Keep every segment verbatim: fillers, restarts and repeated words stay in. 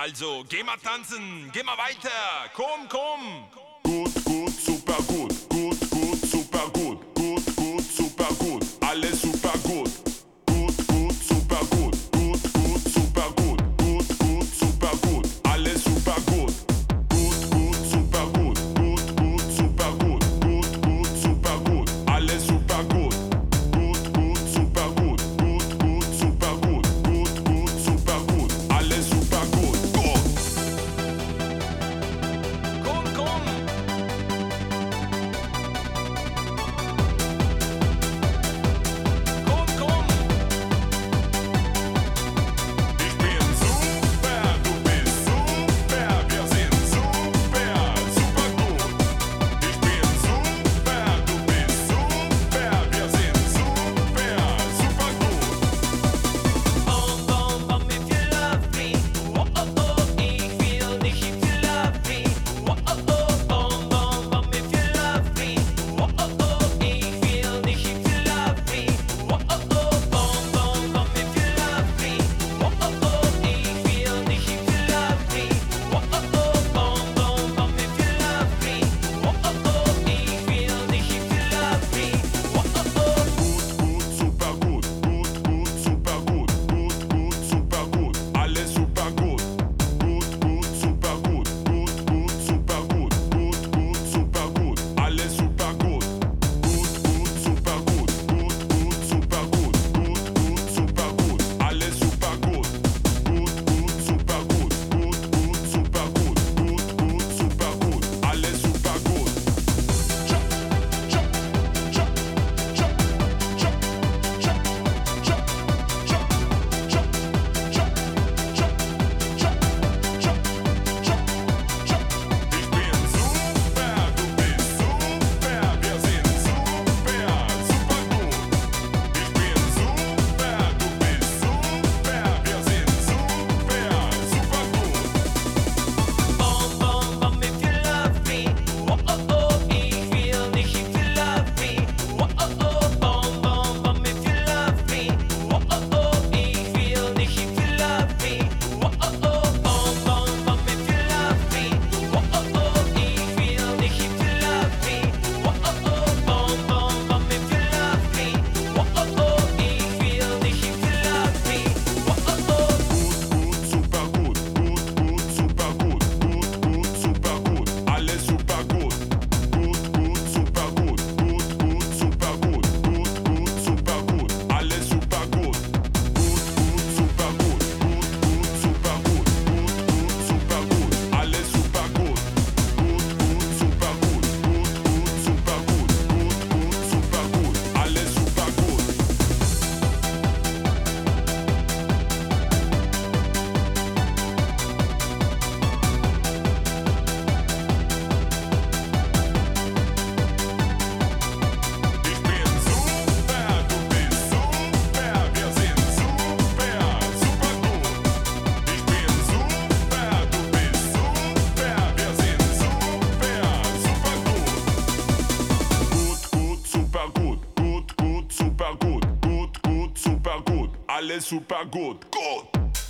Also, geh mal tanzen, geh mal weiter, komm, komm. Gut, gut, super gut, gut, gut, super gut, gut, gut, super gut, alles super gut. Gut, gut, super gut, gut, gut, super gut, gut, gut, super gut, alles super gut. Gut, gut, super gut, gut, gut, super gut, gut, gut, super gut, alles super gut. Gut, gut, super gut, gut, gut, super gut, gut, gut, super gut, alles super gut. Gut. Komm, komm. Komm, komm. Ich bin super, du bist super, wir sind super, super gut. Ich bin super, du bist super, wir sind super, super gut. Bom, bom, bom, if you love me. Oh, oh, oh, ich will dich, if you love me. Oh, oh, oh, bom, bom, bom, if you love me. Oh, oh, oh, ich will dich, if you love me. Oh, oh, oh, bom, bom, bom, if you love me. Oh, oh, oh, ich will dich, if you love me. Oh, oh, oh, bom, bom, bom, if you love me. Oh, oh, oh, ich will dich, if you love me. Oh, oh, oh. Gut, super gut, gut, gut, super gut, gut, gut, super gut, alles super gut. Gut, gut, super gut, gut, gut, super gut, gut, gut, super gut, alles super gut. Gut, gut, super gut, gut, gut, super gut, gut, gut, super gut, alles super gut. Gut, gut, super gut, gut, gut, super gut, gut, gut, super gut, alles super gut. Chop, chop, chop, chop, chop, chop, chop, chop, chop, chop, chop, chop, chop, chop, chop, chop, chop. Ich bin super, du bist super, wir sind super, super gut. Ich bin super, du bist super, wir sind super, super gut. Bom, bom, bom, if you love me. Oh, oh, oh, ich will dich, if you love me. Oh, oh, oh, bom, bom, bom, if you love me. Oh, oh, oh, ich will dich, if you love me. Oh, oh, oh, bom, bom, bom, if you love me. Oh, oh, oh, ich will dich, if you love me. Oh, oh, oh, bom, bom, bom, if you love me. Oh, oh, oh, ich will dich, if you love me. Oh, oh, oh. Gut, gut, super gut, gut, gut, super gut, gut, gut, super gut, alles super gut. Gut, gut, super gut, gut, gut, super gut, gut, gut, super gut, alles super gut. Gut, gut, super gut, gut, gut, super gut, gut, gut, super gut, alles super gut. Gut, gut, super gut, gut, gut, super gut, gut, gut, super gut, alles super gut. Ich bin super, du bist super, wir sind super, super gut. Ich bin super, du bist super, wir sind super, super gut. Gut, gut, super gut, gut, gut, super gut, gut, gut, super gut, alles super gut. Gut.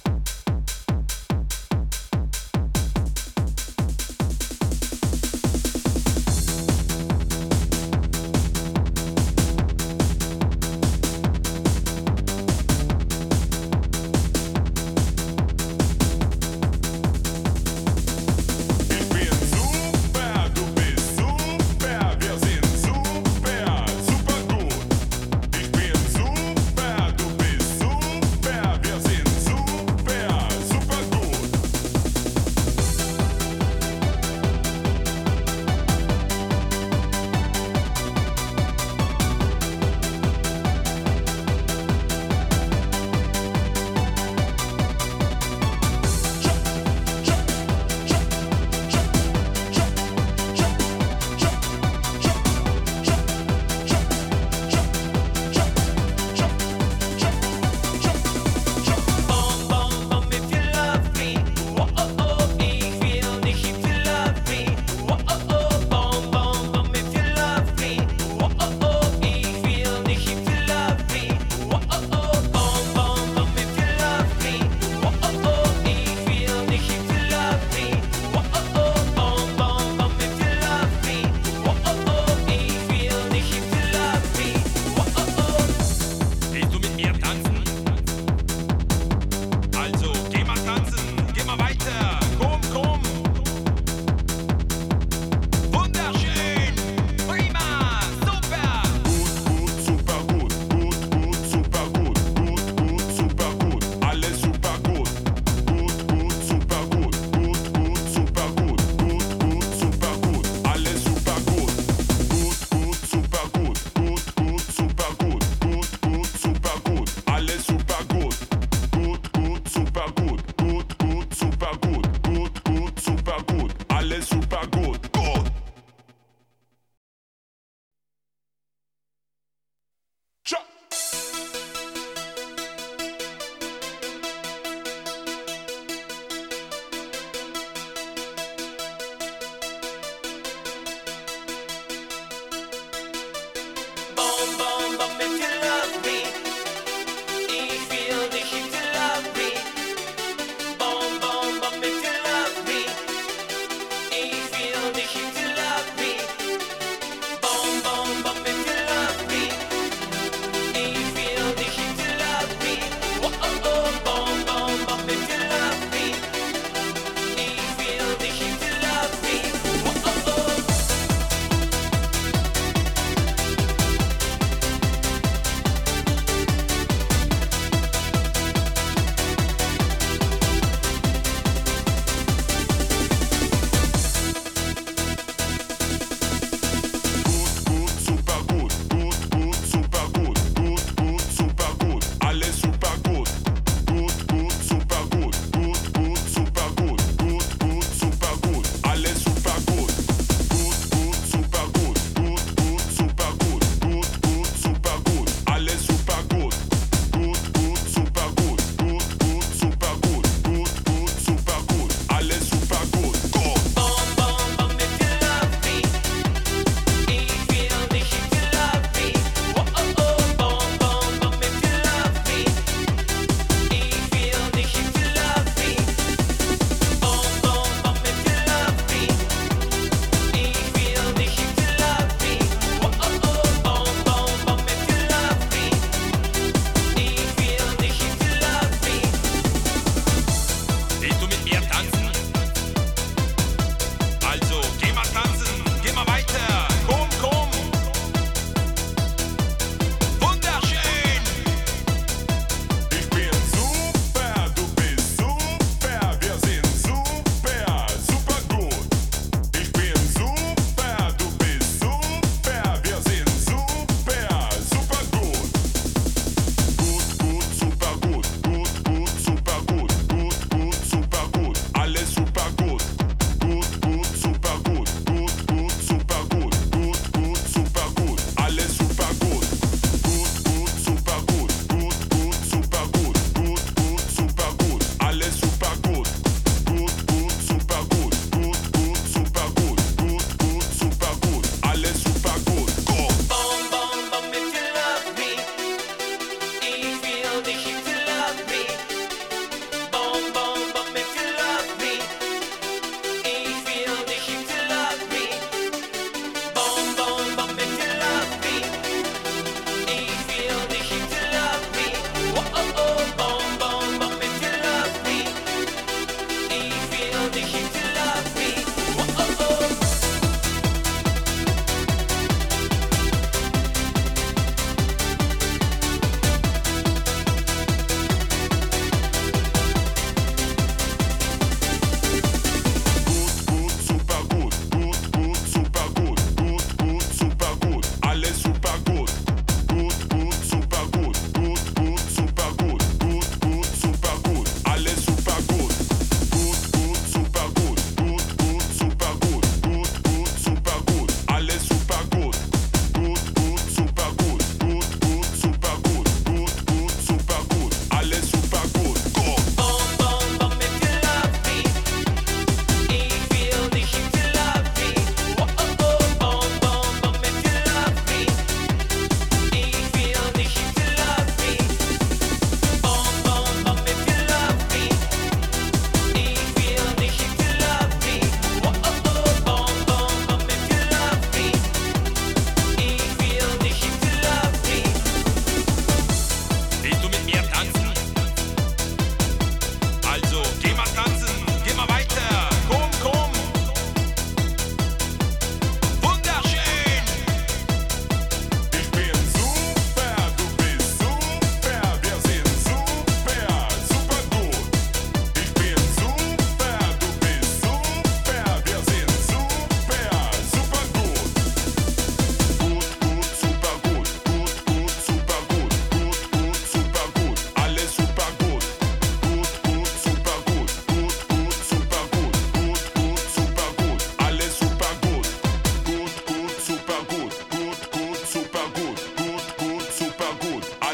Ich bin super, du bist super, wir sind super, super gut. Ich bin super, du bist super, wir sind super,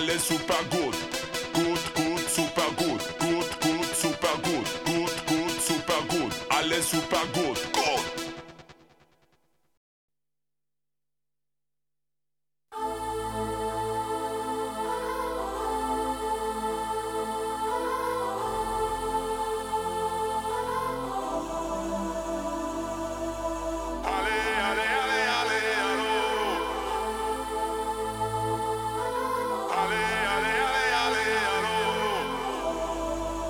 alle super gut. Gut, gut, super gut. Gut, gut, super gut. Gut, gut, super gut. Alle super gut. Gut. Alle, alle, alle, alle, hallo. Alle, alle, alle, alle, hallo.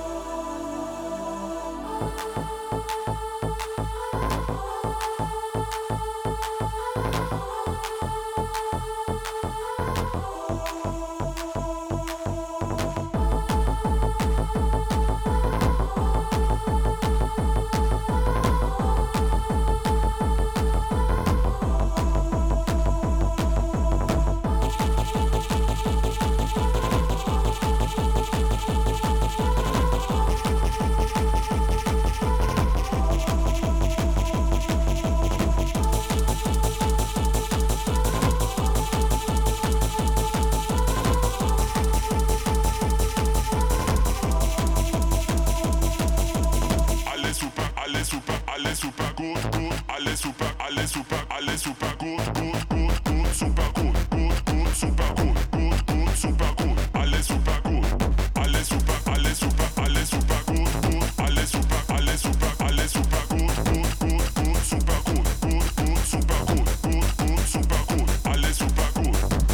Alle super, alle super, alle super gut, gut, alle super, alle super, alle super gut, gut, gut, gut, super gut, gut, gut, super gut, gut, gut, super gut, alle super gut, alle super, alle super, alle super gut, gut, alle super, alle super, alle super gut, gut, gut, gut, super gut, gut, gut, super gut, gut, gut, super gut, alle super gut.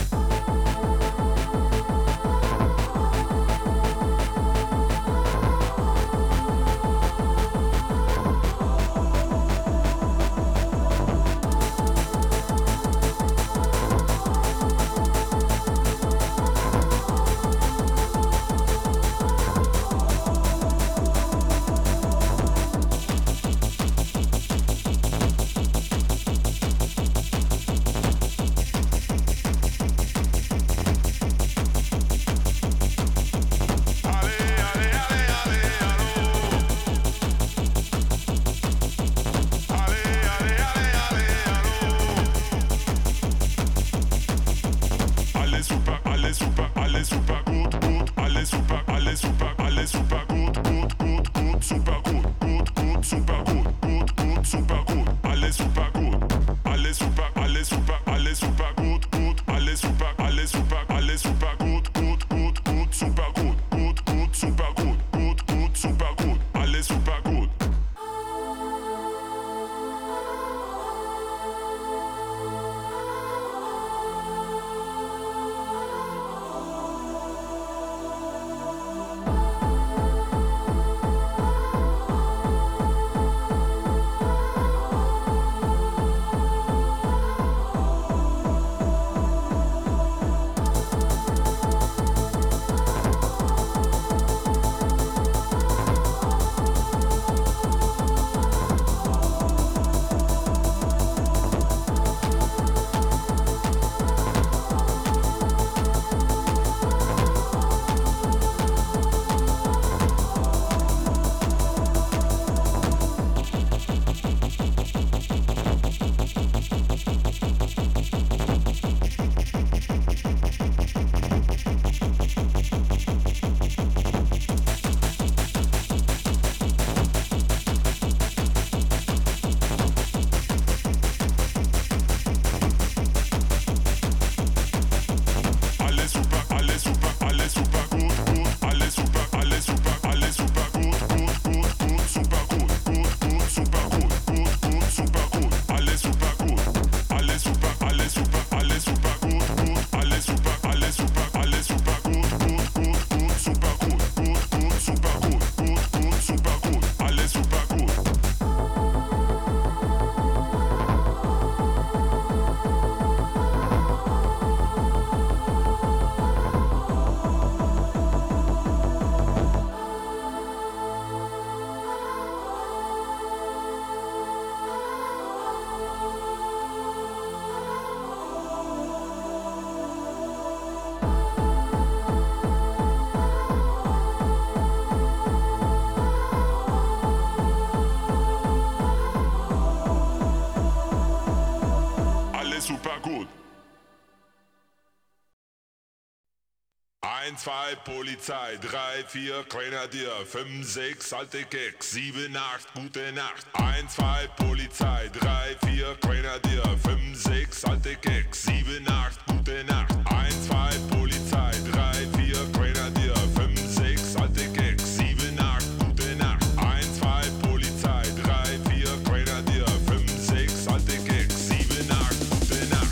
Alle, alle, alle, alle, hallo. Alle, alle, alle, alle, hallo. Alle super, alle super, alle super gut, gut, alle super, alle super, alle super gut, gut, gut, gut, super gut, gut, gut, super gut, gut, gut, super gut, alle super gut, alle super, alle super, alle super gut, gut, alle super, alle super, alle super gut, gut, gut, gut, super gut, gut, gut, super gut, gut, gut, super gut, alle super gut. eins, zwei, Polizei, drei, vier, Grenadier, fünf, sechs, alte Keks, sieben, acht, gute Nacht. eins, zwei, Polizei, drei, vier, Grenadier, fünf, sechs, alte Keks, sieben, acht, gute Nacht. eins, zwei, Polizei, drei, vier, Grenadier, fünf, sechs, alte Keks, sieben, acht, gute Nacht. eins, zwei, Polizei, drei, vier, Grenadier, fünf, sechs, alte Keks, sieben, acht, gute Nacht.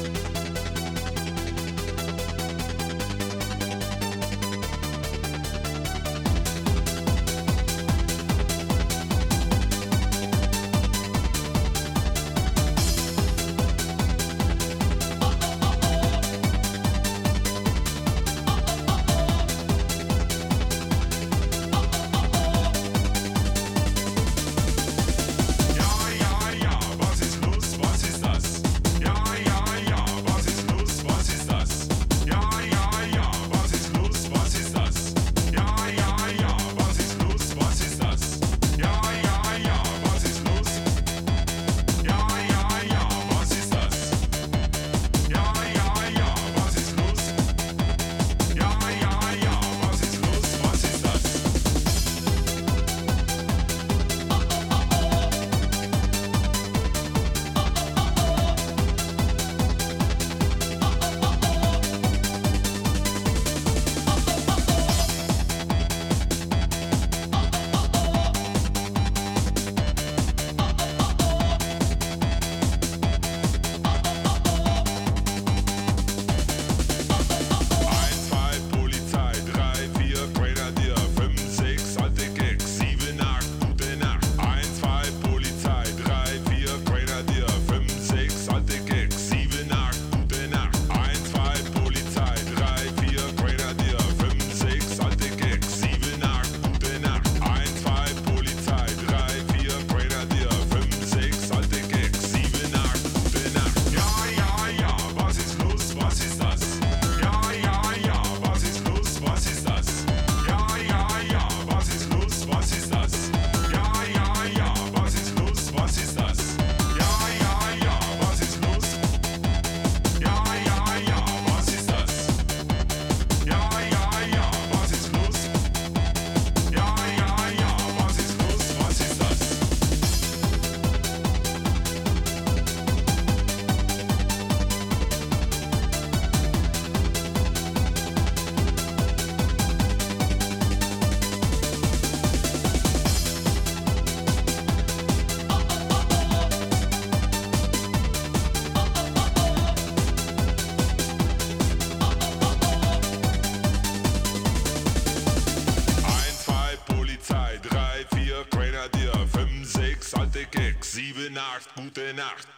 Sieben, acht, gute Nacht.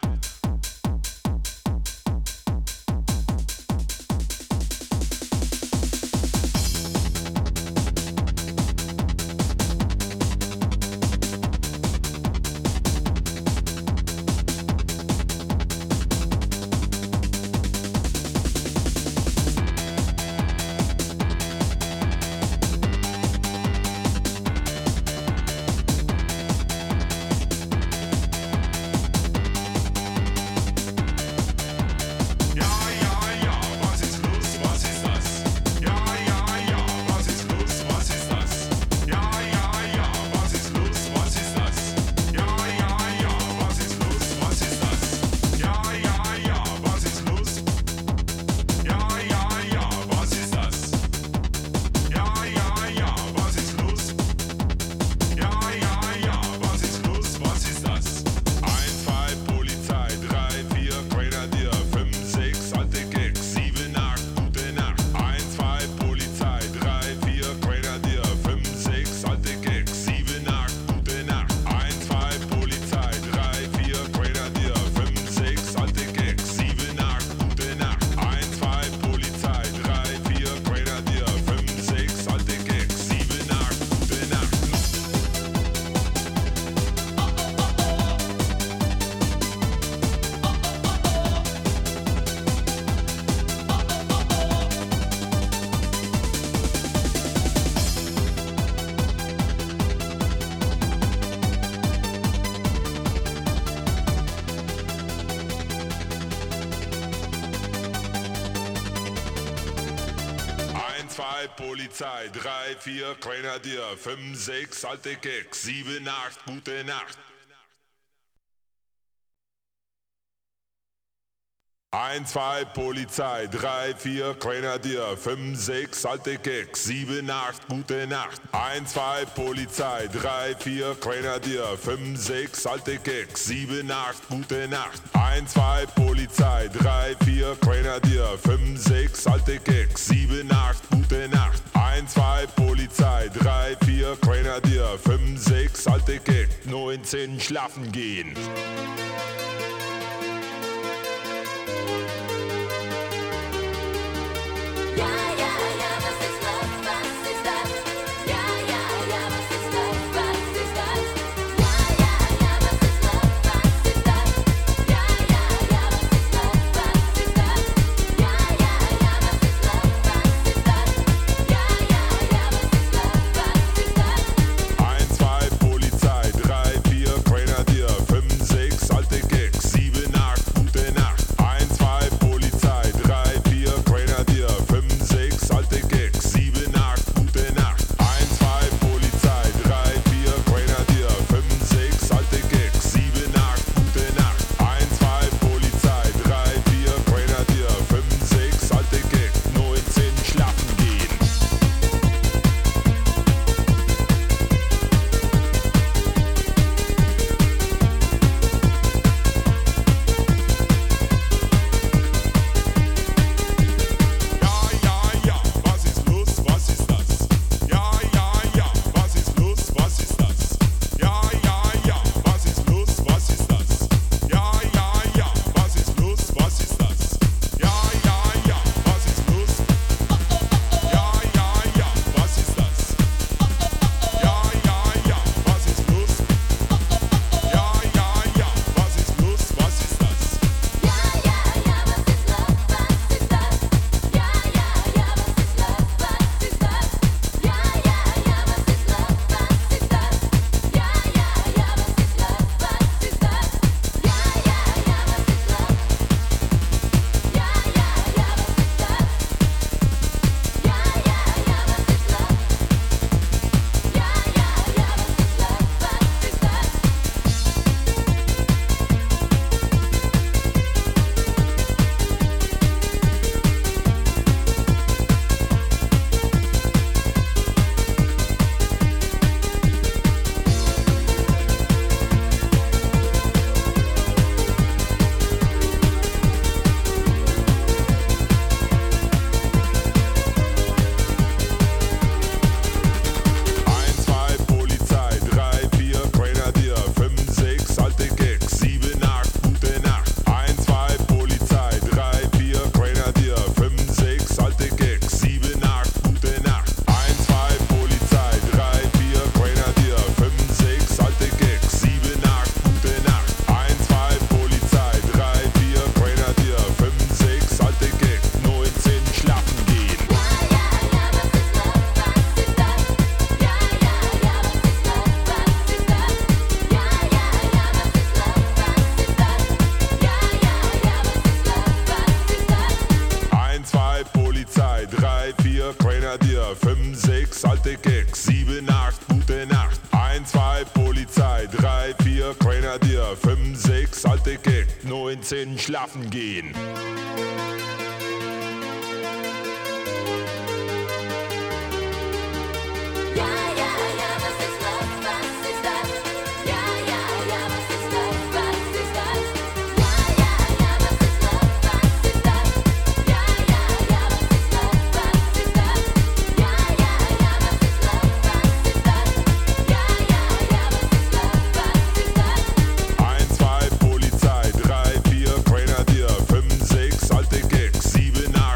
zwei Polizei, drei, vier Grenadier, fünf, sechs alte Keks, sieben, acht gute Nacht. eins, zwei Polizei, drei, vier Grenadier, fünf, sechs alte Keks, sieben, acht gute Nacht. eins, zwei Polizei, drei, vier Grenadier, fünf, sechs alte Keks, sieben, acht gute Nacht. eins, zwei Polizei, drei, vier Grenadier, fünf, sechs alte Keks, sieben, acht gute Nacht. eins, zwei Polizei, drei, vier Grenadier, fünf, sechs alte Keks, neunzehn schlafen gehen. neunzehn schlafen gehen. Sieben,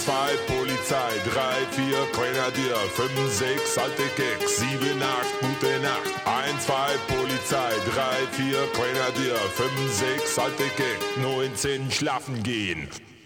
zwei Polizei, drei, vier Grenadier, fünf, sechs alte Keks, sieben, acht gute Nacht. eins, zwei Polizei, drei, vier Grenadier, fünf, sechs alte Keks, neunzehn schlafen gehen.